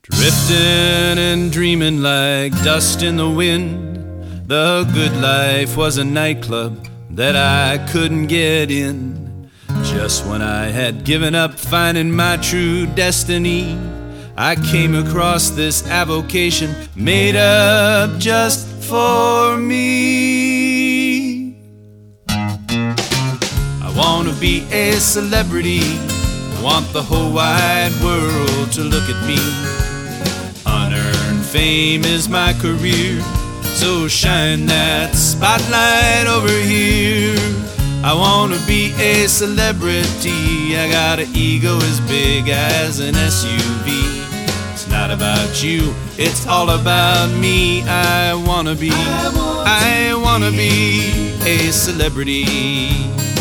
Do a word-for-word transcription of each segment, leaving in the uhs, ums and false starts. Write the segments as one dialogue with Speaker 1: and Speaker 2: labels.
Speaker 1: Drifting and dreaming like dust in the wind. The good life was a nightclub that I couldn't get in. Just when I had given up finding my true destiny, I came across this avocation made up just for me. I wanna be a celebrity, I want the whole wide world to look at me. Unearned fame is my career, so shine that spotlight over here. I wanna be a celebrity, I got an ego as big as an S U V. It's not about you, it's all about me. I wanna be, I wanna be a celebrity.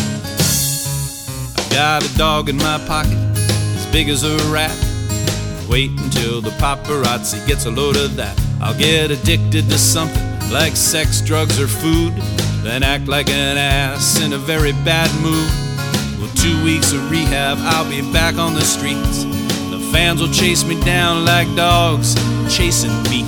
Speaker 1: I got a dog in my pocket, as big as a rat. Wait until the paparazzi gets a load of that. I'll get addicted to something like sex, drugs, or food, then act like an ass in a very bad mood. Well, two weeks of rehab, I'll be back on the streets. The fans will chase me down like dogs chasing meat.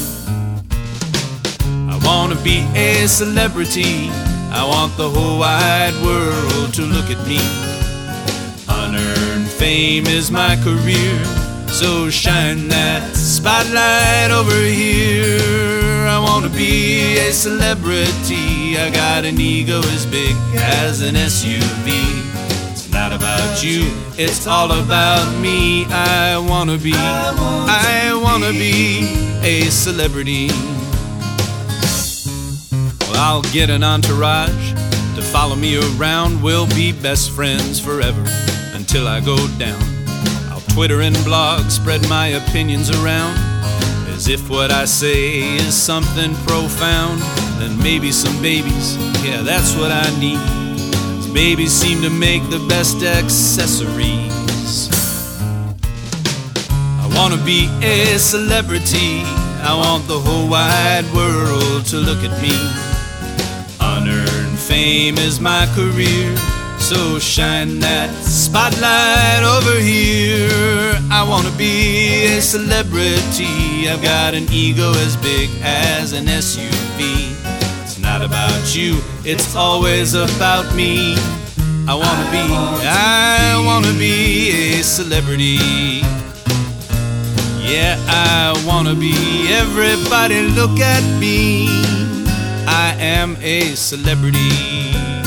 Speaker 1: I wanna be a celebrity, I want the whole wide world to look at me. Unearned fame is my career, so shine that spotlight over here. I wanna be a celebrity, I got an ego as big as an S U V. It's not about you, it's all about me. I wanna be, I wanna be a celebrity. Well, I'll get an entourage to follow me around. We'll be best friends forever until I go down. Twitter and blog, spread my opinions around, as if what I say is something profound. Then maybe some babies, yeah, that's what I need. Babies seem to make the best accessories. I wanna be a celebrity, I want the whole wide world to look at me. Unearned fame is my career, so shine that spotlight over here. I wanna be a celebrity, I've got an ego as big as an S U V. It's not about you, it's always about me. I wanna be, I wanna be a celebrity. Yeah, I wanna be, everybody look at me. I am a celebrity.